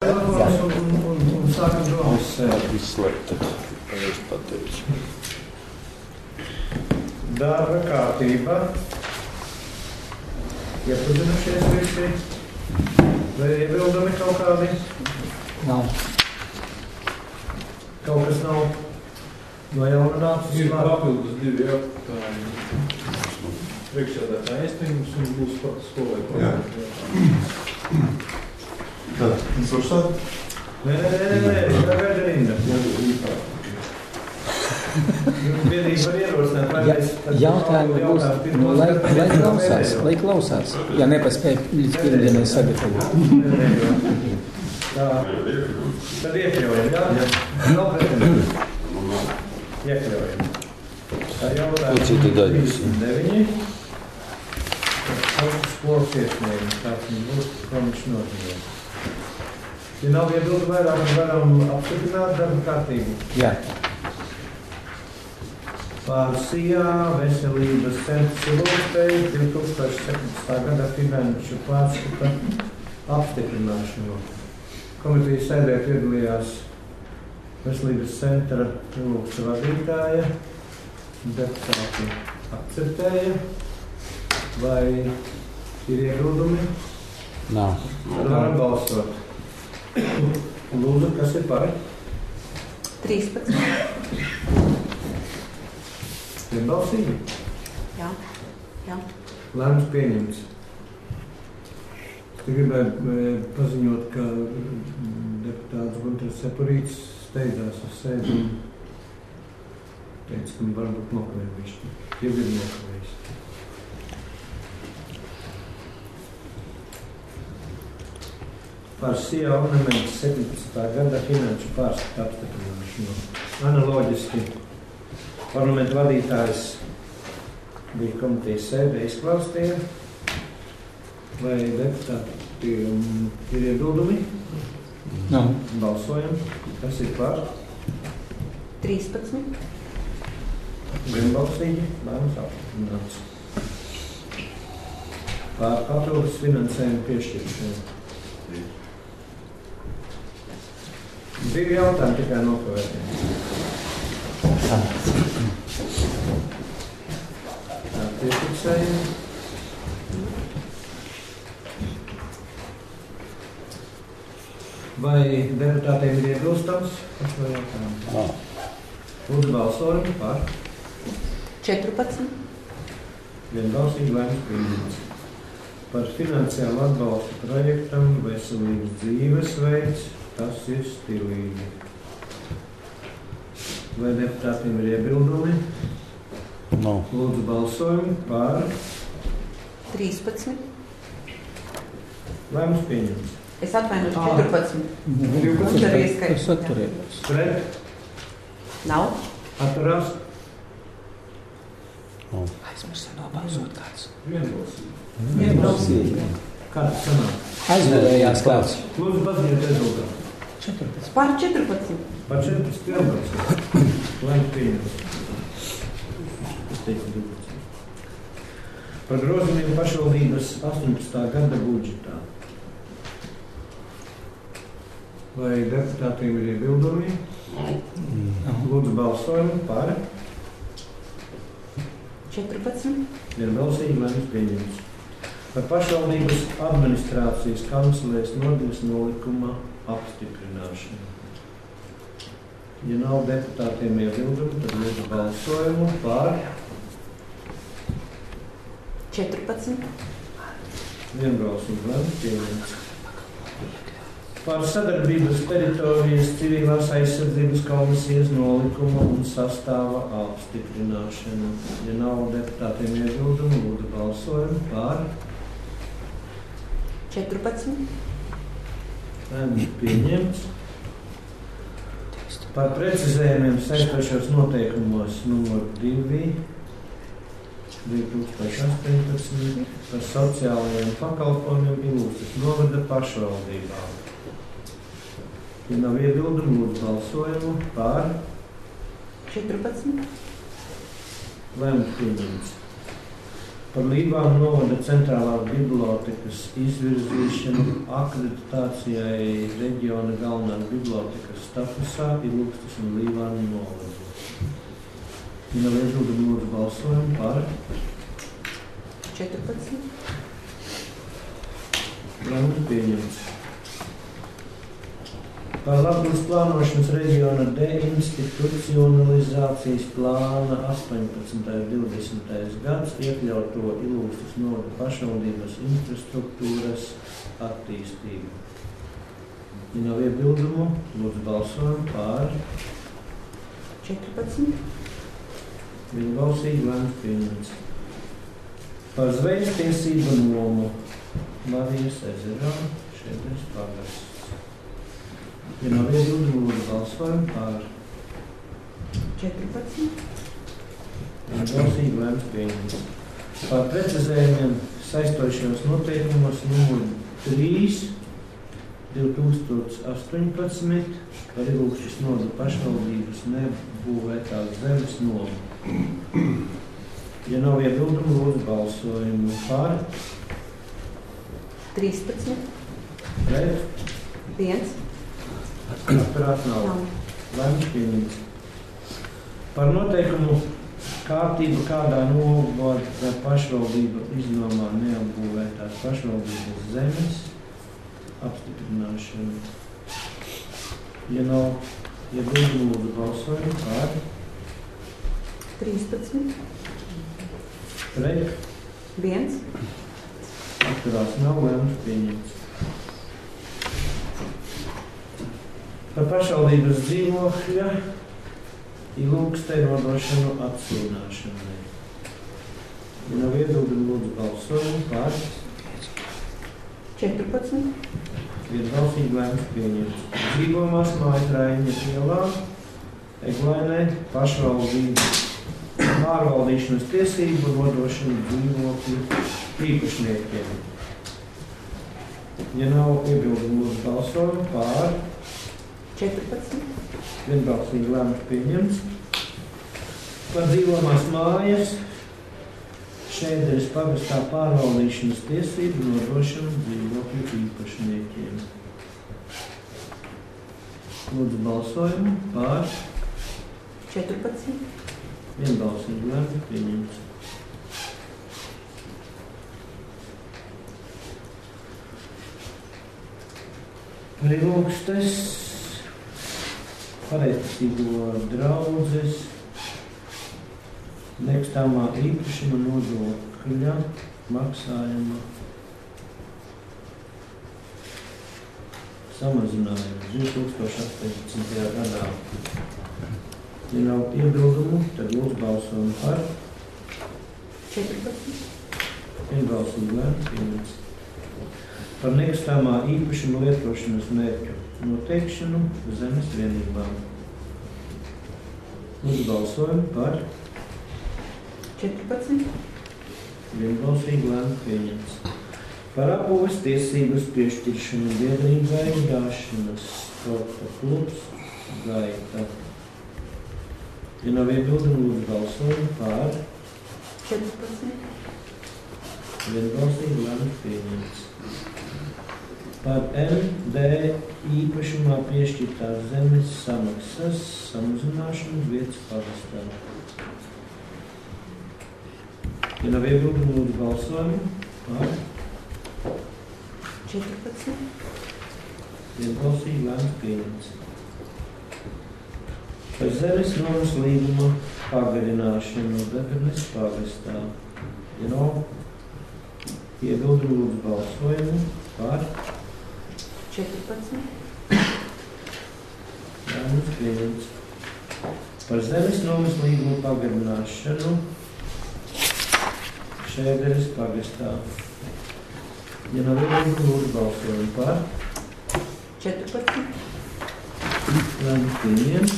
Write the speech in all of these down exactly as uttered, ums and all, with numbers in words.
telefons un, un, un, un sākam domas. Izslēgt, tad es pateicu. Darba kārtība. Iepazinušies visi. Vai iebildumi kaut kādi? Nav. Kaut kas nav no jauna nācis? Ir papildus divi jautājumi. Priekšsēdētāja iespējums un būs pats skolai. Jā. Tā, mums var sāt? Nē, nē, nē, nē, tā gaida rinda. Vienīgi var ierosināt, vai mēs... Jautājumi būs, nu, lai, lai klausās, lai klausās, ja nepaspēj līdz pirmdienai sagatavot. Tā, tad iekļaujam, jā? Jā. Nav pretendēm. Iekļaujam. Tā jautājumi citi daļas. trīsdesmit deviņi. Skolas iesniegums, tāds mums būs, ko viņš nozīmē. Ja nav iebildu vairāk, varam apstiprināt darba kārtību. Jā. Par Sijā veselības centra Silūspēju divi tūkstoši septiņpadsmitā gada finanšu pārskata apstiprināšanu. Komitejas sēdē piedalījās veselības centra Silūspējas vadītāja, deputāti akceptēja, vai ir iebildumi? Nav. Tad varam balsot. Lūdzu, kas ir par? trīspadsmit. Vienbalsīgi? Jā, jā. Lēmums pieņemts. Es gribēju paziņot, ka deputāts Gunters Sepurīts steidzās uz sēdi un teica, ka varbūt nokavējuši. Jau ir nokavējis. Par Sijā ornamentu septiņpadsmitā gada finanšu pārskatu apstiprināšanu. Analoģiski parlamenta vadītājs bija komitejas sēdē izklāstīja, vai deputāti ir iebildumi? Nav. Balsojam. Kas ir par? trīspadsmit. Vienbalsīgi. Lēmums apstiprināts. Par papildus finansējumu piešķiršanu. Divi jautājumi tikai nokavētiem. Tā, piefiksējam. Vai deputātiem ir iebilstams par šo jautājumu? Lūdzu balsojam par. četrpadsmit. Vienbalsīgi lēmums pieņemts. Par finansiālu atbalstu projektam veselības dzīvesveids, tas ir stilīgi. Vai deputātiem ir iebildumi? No. Lūdzu balsojumu par. trīspadsmit. Lēmums pieņemts. Es atvainojos četrpadsmit. Tas tas atturējās. Pret. Nav? Atturās. No. Aizmirsa nobalsot kāds. Vienbalsīgi. Vienbalsīgi. Kāds sanāk? Aizvarējās kāds. Lūdzu paziņot rezultātu. četrpadsmit. Par četrpadsmit. Par četrpadsmit vienbalsīgi. Lēmums pieņemts. Es teicu divpadsmit. Par grozījumiem pašvaldības astoņpadsmitā gada budžetā. Vai deputātiem ir iebildumi? Lūdzu balsojumu par. četrpadsmit. Vienbalsīgi lēmums pieņemts. Par pašvaldības administrācijas kancelēs nodaļas nolikuma apstiprināšanu. Ja nav deputātiem iebildumi, tad lūdzu balsojumu par. četrpadsmit. Vienbalsīgi lēmums pieņemts. Par sadarbības teritorijas civilās aizsardzības komisijas nolikuma un sastāva apstiprināšanu. Ja nav deputātiem iebildumu, lūdzu balsojumu par. četrpadsmit. Lēmums pieņemts. Par precizējumiem saistošos noteikumos numur divi, divi tūkstoši astoņpadsmit par sociālajiem pakalpojumiem Ilūstas novada pašvaldībā. Ja nav iebildumu, lūdzu balsojumu par. četrpadsmit. Lēmums pieņemts. par Līvānu novada centrālās bibliotekas izvirzīšanu akreditācijai reģiona galvenās bibliotekas statusā Ilūkstes un Līvānu novada. Ja nav iebildumu, lūdzu balsojumu par. četrpadsmit. Lēmums pieņemts. Par Latgales plānošanas reģiona deinstitucionalizācijas plāna astoņpadsmitais divdesmitais gads iekļauto Ilūkstes novada pašvaldības infrastruktūras attīstību. Ja nav iebildumu, lūdzu balsojumu par. četrpadsmit. Vienbalsīgi lēmums pieņemts. Par zvejas tiesību nomu Marijas ezerā šeit ir pagasts. Ja nav iebildumu, lūdzu balsojumu par. četrpadsmit. Vienbalsīgi lēmums pieņemts. Par precizējumiem saistošajos noteikumos numur trīs divi tūkstoši astoņpadsmit par Ilūkstes novada pašvaldības nebūvētās zemes nomu. Ja nav iebildumu, lūdzu balsojumu par. trīspadsmit. Pret. viens. Atturās nav. Nav. Lēmums pieņemts. Par noteikumu kārtību, kādā novada pašvaldība iznomā neapbūvētās pašvaldības zemes apstiprināšanu. Ja nav iebildumu, lūdzu balsojumu par. trīspadsmit. Pret. viens. Atturās nav. Lēmums pieņemts. Par pašvaldības dzīvokļa Ilūkstei nodošanu atsūnāšanai. Ja nav iebildumu, lūdzu balsojumu par. četrpadsmit. Vienbalsīgi lēmums pieņemts. Dzīvojamās mājas Raiņa ielā Eglainai pašvaldību pārvaldīšanas tiesību nodošanu dzīvokļu īpašniekiem. Ja nav iebildumu, lūdzu balsojumu par. četrpadsmit. Vienbalsīgi lēmums pieņemts. Par dzīvojamās mājas Šēderes pagastā pārvaldīšanas tiesību nodošanu dzīvokļu īpašniekiem. Lūdzu balsojumu par. četrpadsmit. Vienbalsīgi lēmums pieņemts. Par Ilūkstes pareizticīgo draudzes nekustamā īpašuma nodokļa maksājuma samazinājumu divi tūkstoši astoņpadsmitajā gadā. Ja nav iebildumu, tad lūdzu balsojumu par. četrpadsmit. Vienbalsīgi lēmums pieņemts. Par nekustamā īpašuma lietošanas mērķu noteikšanu zemes vienībām. Lūdzu balsojumu par. četrpadsmit. Vienbalsīgi lēmums pieņemts. Par apbūves tiesības piešķiršanu biedrībai Gāšanas sporta klubs Gaita. Ja nav iebildumu, lūdzu balsojumu par. četrpadsmit. Vienbalsīgi lēmums pieņemts. Par M D īpašumā piešķirtās zemes samaksas samazināšanu vietas pagastā. Ja nav iebildumu, lūdzu balsojumu par. četrpadsmit. Vienbalsīgi lēmums pieņemts. Par zemes nomas līguma pagarināšanu Debernes pagastā. Ja nav iebildumu, lūdzu balsojumu par. četrpadsmit. Lēmums pieņemts. Par zemes nomas līguma pagarināšanu Šēderes pagastā. Ja nav iebildumu, lūdzu balsojumu par. četrpadsmit. Lēmums pieņemts.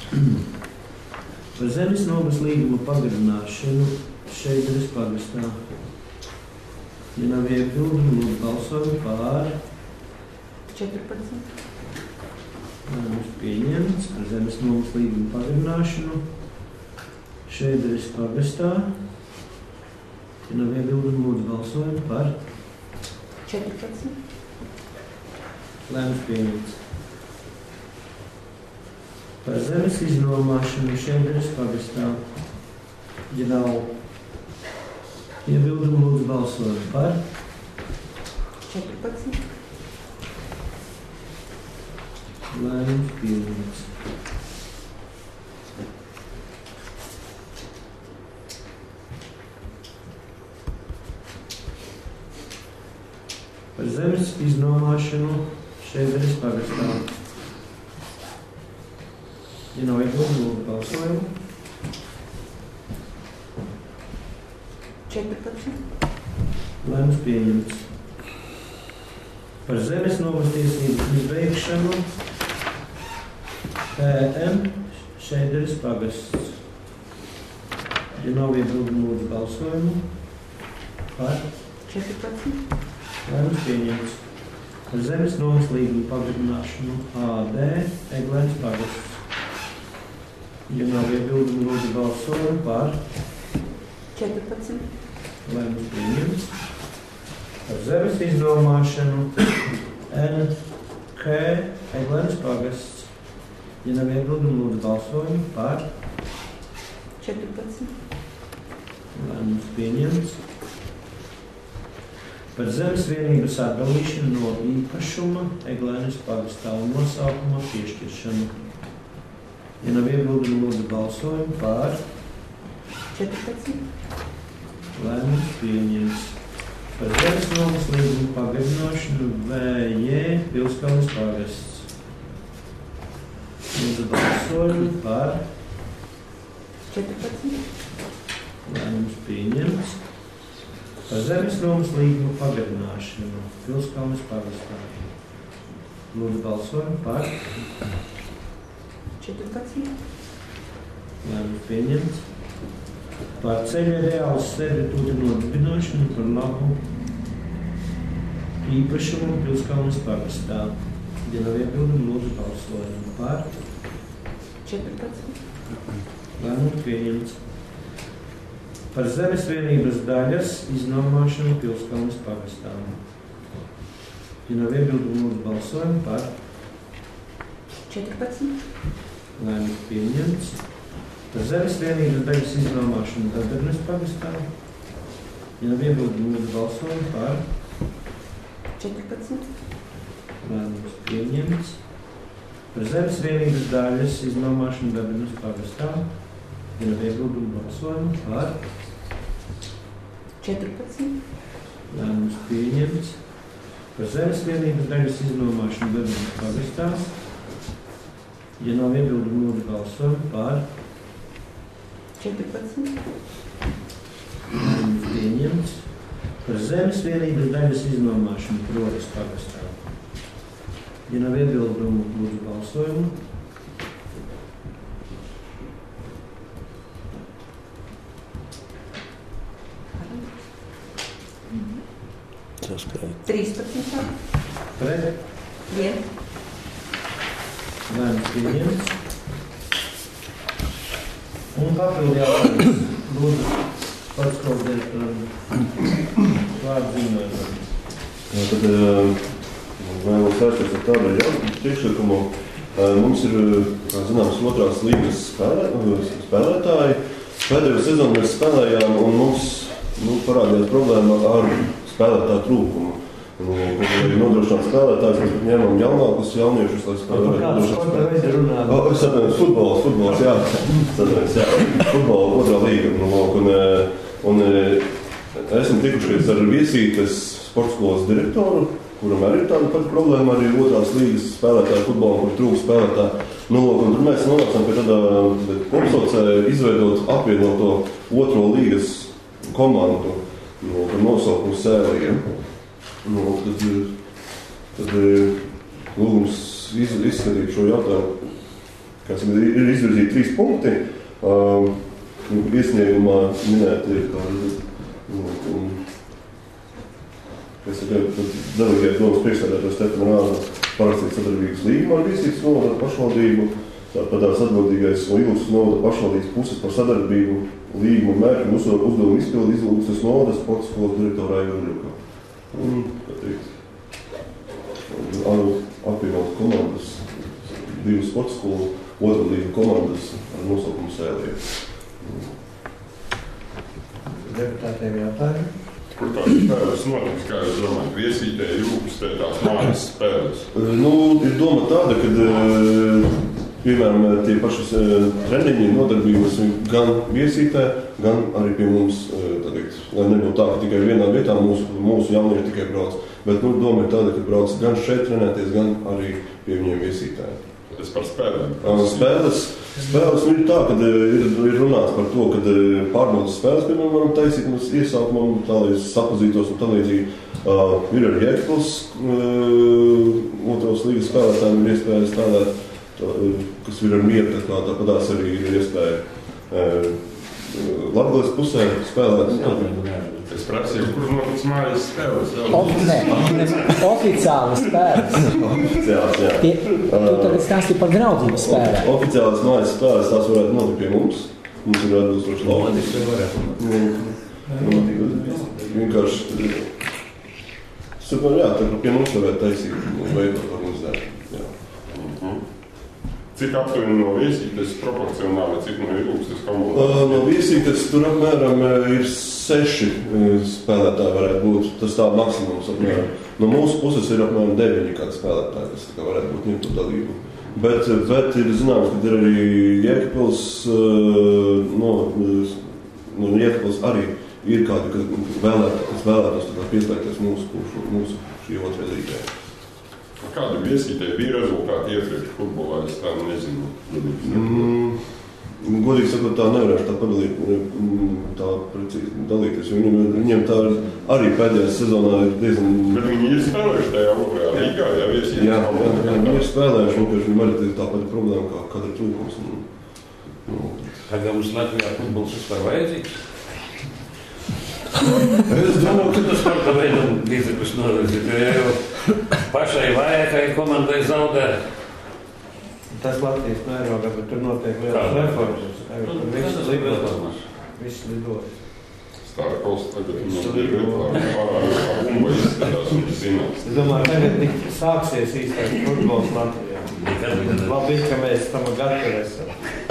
Par zemes nomas līguma pagarināšanu Šēderes pagastā. Ja nav iebildumu, lūdzu balsojumu par. četrpadsmit. Lēmums pieņemts par zemes nomas līguma pagarināšanu Šēderes pagastā. Ja nav iebildumu, lūdzu balsojumu par. četrpadsmit, Lēmums pieņemts. Par zemes iznomāšanu Šeimberes pagastā. Ja nav iebildumu, lūdzu balsojumu par. četrpadsmit, Lēmums pieņemts. Par zemes iznomāšanu Šeimberes pagastā. Ja nav iebildumu, lūdzu balsojumu. četrpadsmit, Lēmums pieņemts. Par zemes nomas tiesību izbeigšanu P M Šeideres pagasts. Ja nav iebildumu, lūdzu balsojumu par. četrpadsmit, Lēmums pieņemts. Par zemes nomas līgumu pagarināšanu A D Eglēnas pagasts. Ja nav iebildumu, lūdzu balsojumu par. četrpadsmit, Lēmums pieņemts. Par zemes iznomāšanu N K Eglēnas pagasts. Ja nav iebildumu, lūdzu balsojumu par. četrpadsmit, Lēmums pieņemts. Par zemes vienības atdalīšanu no īpašuma Eglēnas pagastā un nosaukuma piešķiršanu. Ja nav iebildumu, lūdzu balsojumu par. četrpadsmit, Lēmums pieņemts. Par zemes nomas līgumu pagarināšanu V J Pilskalnes pagasts. Lūdzu balsojumu par. četrpadsmit, Lēmums pieņemts. Par zemes nomas līgumu pagarināšanu Pilskalnes pagastā. Lūdzu balsojumu par. četrpadsmit, Lēmums pieņemts. Par ceļa reāls servitūta nodibināšanu par labu īpašumu Pilskalnes pagastā. Ja nav iebildumu, lūdzu balsojumu par. četrpadsmit, Lēmums pieņemts. Par zemes vienības daļas iznomāšanu Pilskalnes pagastā. Ja nav iebildumu, lūdzu balsojumu par. četrpadsmit, Lēmums pieņemts. Par zemes vienības daļas iznomāšanu Dabernes pagastā. Ja nav iebildumu, lūdzu balsojumu par. četrpadsmit, Lēmums pieņemts. Par zemes vienības daļas iznomāšanu Dabernes pagastā. Ja nav iebildumu, balsojumu par. četrpadsmit, Lēmums pieņemts. Par zemes vienības daļas iznomāšanu Dabernes pagastā. Ja nav iebildumu, lūdzu balsojumu par. četrpadsmit, Lēmums pieņemts. Par zemes vienības daļas iznomāšanu Prodas pagastā. Ja nav iebildumu, lūdzu balsojumu. Saskaita. trīspadsmit, Pret. viens, Lēmums pieņemts. Un papildu jautājums. Lūdzu, pats kaut direktoram vārdu ziņojumam. Jā, tad vēlos vērsties ar tādu jautājumu priekšlikumu. Mums ir, kā zināms, otrās līgas spēlē, spēlētāji. Pēdējo sezonu mēs spēlējām un mums nu, parādījās problēma ar spēlētāju trūkumu. Nodrošināt spēlētājus, mēs ņēmām jaunākus jauniešus, lai spēlētu. Kāds sporta veidi runā? O, es atvainojos, futbols, futbols, jā. Atvainojos, jā. Futbola otrā līga. Un, un, un esmu tikušies ar Viesītes sportskolas direktoru, kuram arī ir tāda pati problēma, arī otrās līgas spēlētāju futbolam, kur trūkst spēlētāju. Nu, un tur mēs nonācām pie tādā kopsaucēja izveidot apvienoto otro līgas komandu, nu, par nosaukumu Sēlija. Nu, tad, tad lūgums iz, izskatīt šo jautājumu, kāds ir izvirzīti trīs punkti. Uh, iesniegumā minēti ir tādi, nu, un, kas ir delegēta domas priekšsēdētājs Stefana Rāna parakstīt sadarbības līgumu ar Viesītes novada pašvaldību, tāpat tās atbildīgais no jūsu novada pašvaldības puses par sadarbību līguma mērķi mūsu uzdevumu izpildi Izlūkstas novadas sporta skolas direktora Aivaru Žuku. Un, kā teikt, apvienot komandas, divu sporta skolu, otru līgu komandas ar nosaukumu Sēlija. Deputātiem jautājumi? Kur tās spēles notiks, kā jūs domājat, Viesītē, Jūkstē, tās mājas spēles? Nu, ir doma tāda, ka, piemēram, tie pašas treniņi nodarbības gan Viesītē, gan arī pie mums, tā teikt, lai nebūtu tā, ka tikai vienā vietā mūsu, mūsu jaunieši tikai brauc. Bet, nu, doma ir tāda, ka brauc gan šeit trenēties, gan arī pie viņiem Viesītē. Tas par spēlēm. Spēles, spēles nu, ir tā, ka ir, ir runāts par to, ka pārbaudas spēles, piemēram, varam taisīt mums iesaukumam, tā lai sapazītos un tā līdzīgi. Uh, ir arī Jēkabpils, uh, otros līgas spēlētājiem ir iespēja strādāt, tā, kas ir ar mieru, tā kā tāpatās arī ir iespēja uh, Latgales pusē spēlēt. Es prasīju, kur notiks mājas spēles? Of, nē, oficiāli spēles. Oficiāls, jā. Tie, tu tagad stāstīji par draudzības spēlēm. Oficiālas mājas spēles tās varētu notikt pie mums. Mums ir atbilstoši labi. Vienkārši, super, jā, tā pie mums varētu taisīt un veidot organizēt. Jā. Mhm. Cik aptuveni no Viesītes proporcionāli, cik no Ilūkstes komandas? Uh, no Viesītes tur apmēram ir seši spēlētāji varētu būt. Tas tā maksimums apmēram. No mūsu puses ir apmēram deviņi kādi spēlētāji, kas tā varētu būt ņemtu dalību. Bet, bet ir zināms, ka ir arī Jēkabpils, no, no Jēkabpils arī ir kādi, kas vēlētos, kas vēlētos pieslēgties mūsu, mūsu šī otrajā līgai. Kāda Viesītē bija rezultāti iepriekš futbolā, es tā nezinu. Mm, godīgi sakot, tā nevarēšu tā padalīt, tā precīzi dalīties, jo viņiem, viņiem tā arī pēdējā sezonā ir diezgan... Bet viņi ir spēlējuši tajā otrajā līgā, jā, Viesītē? Jā, jā, jā, viņi ir spēlējuši, un viņiem arī tā pati problēma, kā kāda ir trūkums. Nu, Tagad mums Latvijā futbols vispār vajadzīgs? Es domāju, ka tas sporta veidam līdzekļus novirzīt, jo jau pašai vajag, komandai zaudē. Tas Latvijas mērogā, bet tur notiek lielas reformas. Tur viss lidojas. Viss lidojas. Stārkos tagad viņam ir ar bumba izskatās un zinās. Es domāju, tagad tik sāksies īstais futbols Latvijā. Labi, ka mēs tam gatavi esam.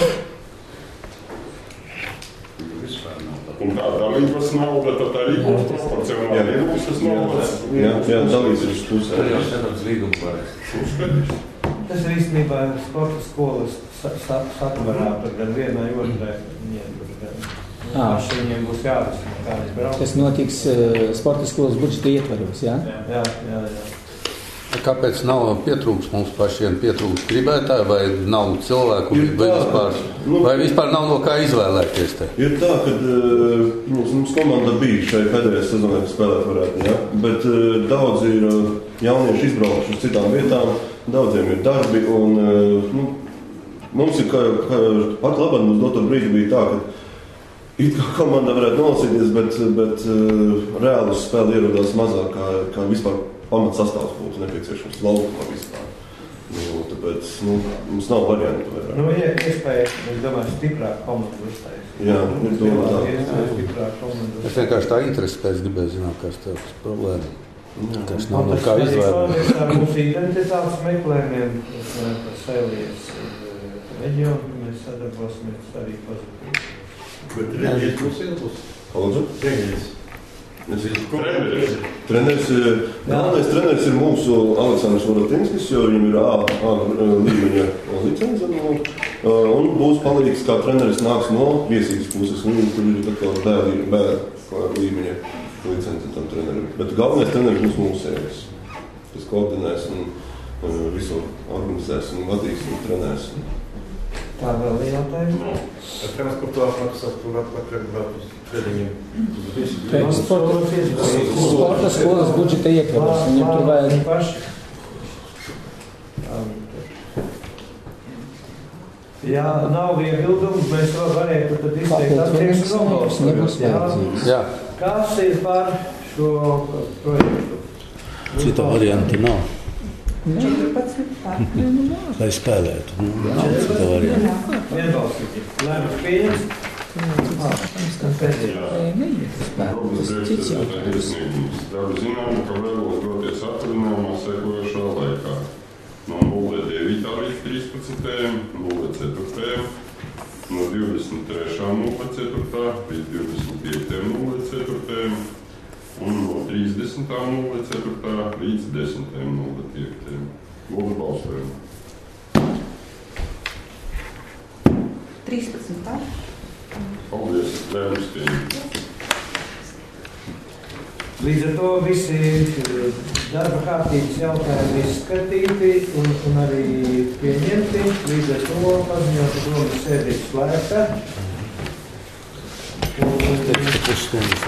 Un tā dalības nauda, tad arī būs proporcionāli Ilūkstes naudas. Jā, jā, dalības ir uz pusē. Tad jau skatams līgumu varēs. Tas ir īstenībā sporta skolas satvarā, tur gan vienai otrai viņiem tur gan. Paši viņiem būs jāvisam, kādas brauc. Tas notiks uh, sporta skolas budžeta ietvaros, jā? Jā, jā, jā. Kāpēc nav pietrūks mums pašiem, pietrūks gribētāji, vai nav cilvēku, vai vispār, vai vispār nav no kā izvēlēties te? Ir tā, ka uh, mums, mums komanda bija šai pēdējā sezonā, kas spēlēt varētu, ja? Bet uh, daudz ir uh, jaunieši izbraukuši uz citām vietām, daudziem ir darbi, un uh, nu, mums ir, kā, kā pat labāk mums doto brīdi bija tā, ka it kā komanda varētu nolasīties, bet, bet uh, reāli uz spēli ierodās mazāk, kā, kā vispār pamats sastāvs būtu nepieciešams laukumā vispār. Nu, tāpēc, nu, mums nav variantu vairāk. Nu, ja iespēja, es domāju, stiprāk komandu uztaisīt. Jā, ir domā tā. Stiprāk komandu. Es vienkārši tā interesi pēc gribēju zināt, kas tev ir problēma. Kas nav Nu, no kā izvēlēt. Tas ir mūsu identitātes meklējumiem, par Sēlijas reģionu, mēs sadarbosimies arī pozitīvi. Bet reģis būs ilgus. Palūdzu? Reģis. Treneris. Treneris, galvenais treneris ir mūsu Aleksandrs Vorotinskis, jo viņam ir A, A līmeņa licence, un būs palīgs, kā treneris nāks no Viesītes puses, un tur ir tā kā B līmeņa licence tam trenerim. Bet galvenais treneris būs mūsējais, kas koordinēs un visu organizēs un vadīs un trenēs. Tā vēl jautājumi? Transportu apmaksas tur atpakaļ brāt uz treniņiem. Pēc sporta, sporta skolas budžeta ietvaros. Viņam tur vajag... Ja nav iebildumu, mēs vēl varētu tad izteikt attieksmi nobalsojot. Jā. Kas ir par šo projektu? Cita varianta nav. četrpadsmit par. Lai spēlētu. Nu, cita varianta. Vienbalsīgi. Lēmums pieņems. Darba zināma, ka vēlos doties atvaļinājumā sekojošā laikā. No nulle devītā līdz trīspadsmitajam, nulle ceturtajam, no divdesmit trešā nulle ceturtā līdz divdesmit piektajam nulle ceturtajam un no trīsdesmitā nulle ceturtā līdz desmitajam nulle piektajam. Lūdzu balsojumu. trīspadsmitā. Paldies, lēmums pieņemts. Līdz ar to visi darba kārtības jautājumi izskatīti un, un arī pieņemti. Līdz ar to paziņot, ka domas sēdīs slēgta. Un, un,